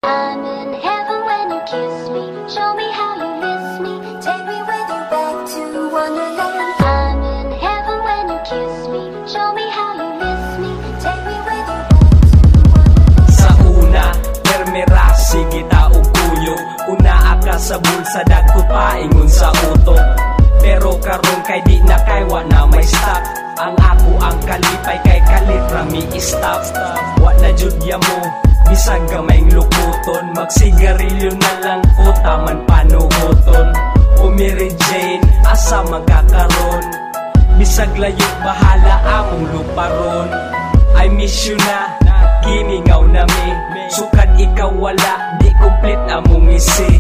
I'm in heaven when you kiss me. Show me how you miss me. Take me with you back to Wonderland. I'm in heaven when you kiss me. Show me how you miss me. Take me with you back to Wonderland. Sa una, permira, sige taong kuyo. Una aka sa bulsa, dagko paingon sa utok. Pero karon kay di na kaywa na may stop. Ang ako ang kalipay kay kalitra mi stop. Wa na jud mo, bisag gamayng lukuton. Magsigarilyo na lang ko, taman panuhoton. O Mary Jane, asa magkakaroon. Bisag layog bahala among luparon. I miss you na, gimingaw na mi. Sukad ikaw wala, di complete among isi.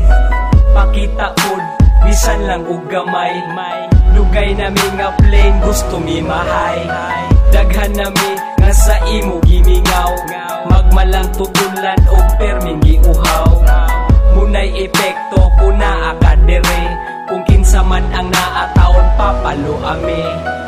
Pakita pod, bisan lang og gamay. Lugay nami nga plain, gusto mi mahay. Daghan nami nga sa imo gimingaw. Magmalang tutulan og perming giuhaw. Munay epekto kuna akadere. Kung kinsa man ang naataon papalo ami.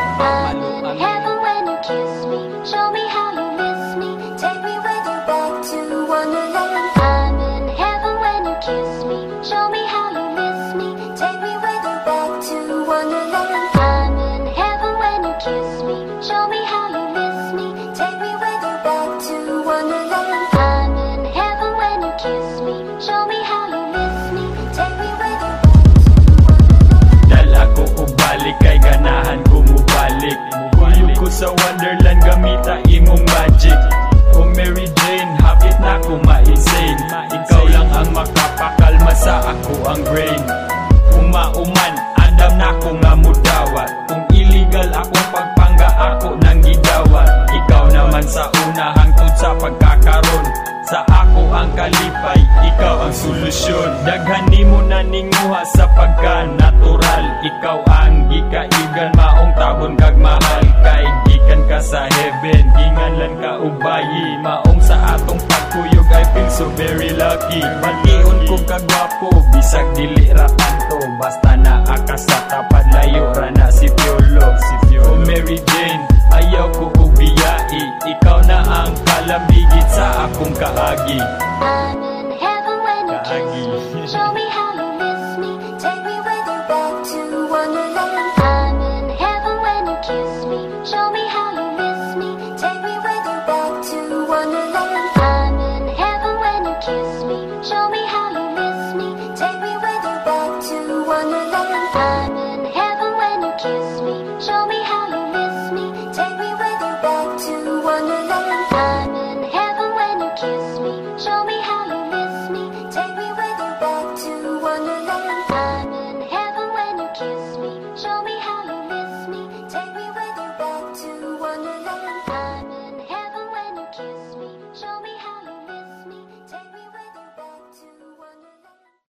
I'm in heaven when you kiss me. Show me how you miss me. Take me with you back to Wonderland. I'm in heaven when you kiss me. Show me how you miss me. Take me with you back to Wonderland. I'm in heaven when you kiss me. Show me how you miss me. Take me with you back to Wonderland. I'm in heaven when you kiss me. Show me how you miss me. Take me with you back to Wonderland. Dala ko og balik kay ganahan ko mubalik. Kuyo ko sa Wonderland gamita imong magic. O Mary Jane, hapit na ko ma-insane. Ikaw lang ang makapakalma sa ako ang brain. Umauman, andam na ko nga mudawat. Kung illegal akong pagpangga, ako nang gidawat. Ikaw naman sa una hangtod sa pagkakaroon. Sa ako ang kalipay, ikaw ang solusyon. Daghan nimo na ninguha sa pagka-natural. Ikaw ang gikaigan, maong tabon kag mahal. Kay gikan ka sa heaven, ginganlan ka og bayi. Maong sa atong pagkuyog, I feel so very lucky. Pagkion ko kagwapo, bisag dili ra kanto. Basta naa ka sa tapad, layo ra na si Piolo. O Mary Jane, ayaw ko og biyai. Ikaw na ang kalambigit sa akong kaagi. I'm